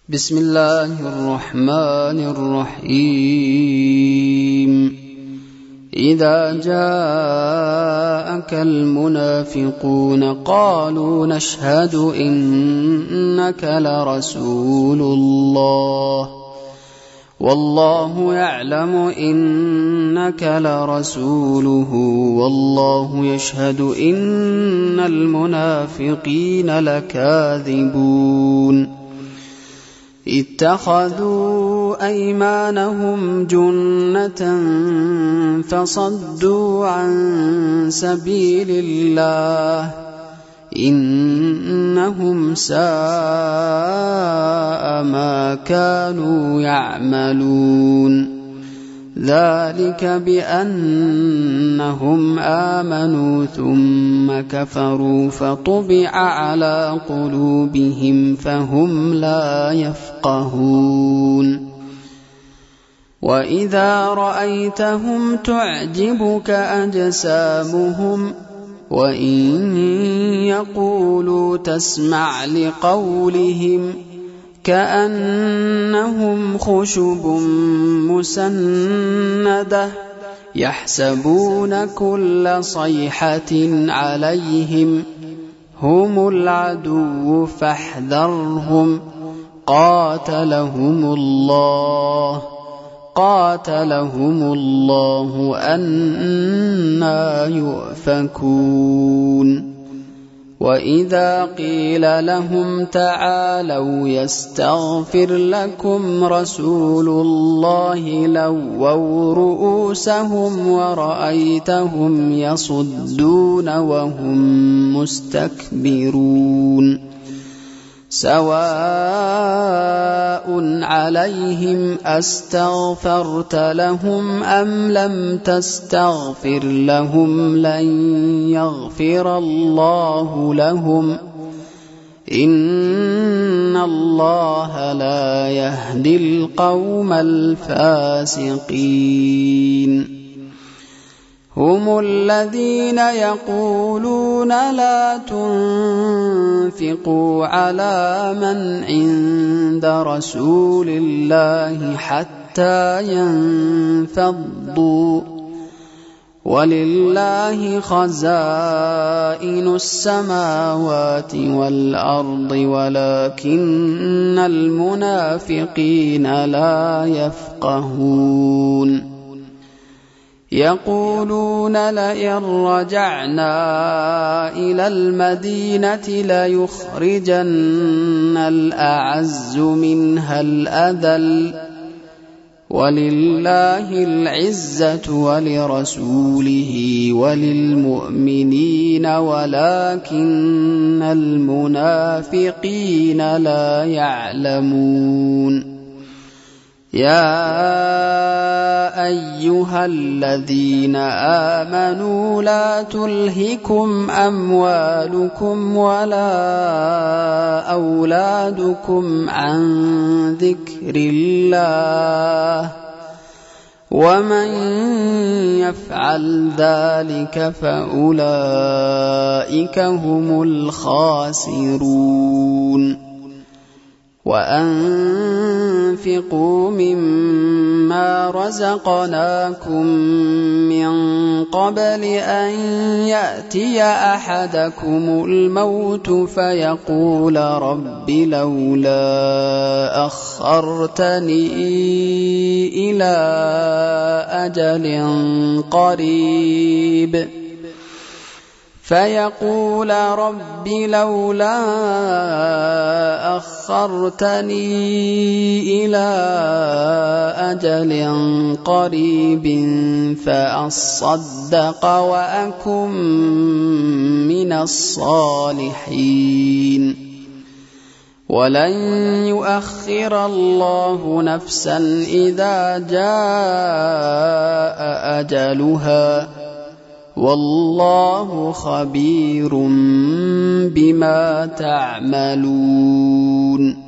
بسم الله الرحمن الرحيم. إذا جاءك المنافقون قالوا نشهد إنك لرسول الله والله يعلم إنك لرسوله والله يشهد إن المنافقين لكاذبون. اتخذوا أيمانهم جنة فصدوا عن سبيل الله إنهم ساء ما كانوا يعملون. ذلك بأنهم آمنوا ثم كفروا فطبع على قلوبهم فهم لا يفقهون. وإذا رأيتهم تعجبك أجسامهم وإن يقولوا تسمع لقولهم كأنهم خشب مسندة يحسبون كل صيحة عليهم هم العدو فاحذرهم قاتلهم الله أنى يؤفكون. وإذا قيل لهم تعالوا يستغفر لكم رسول الله لووا رؤوسهم ورأيتهم يصدون وهم مستكبرون. سواء عليهم أستغفرت لهم أم لم تستغفر لهم لن يغفر الله لهم إن الله لا يهدي القوم الفاسقين. هم الذين يقولون لا تنفقوا على من عند رسول الله حتى ينفضوا ولله خزائن السماوات والأرض ولكن المنافقين لا يفقهون. يقولون لئن رجعنا إلى المدينة ليخرجن الأعز منها الأذل ولله العزة ولرسوله وللمؤمنين ولكن المنافقين لا يعلمون. يا أيها الذين آمنوا لا تلهكم أموالكم ولا أولادكم عن ذكر الله ومن يفعل ذلك فأولئك هم الخاسرون. وأنفقوا مما رزقناكم من قبل أن يأتي أحدكم الموت فيقول رب لولا أخرتني إلى أجل قريب فأصدق وأكن من الصالحين. ولن يؤخر الله نفسا إذا جاء أجلها والله خبير بما تعملون.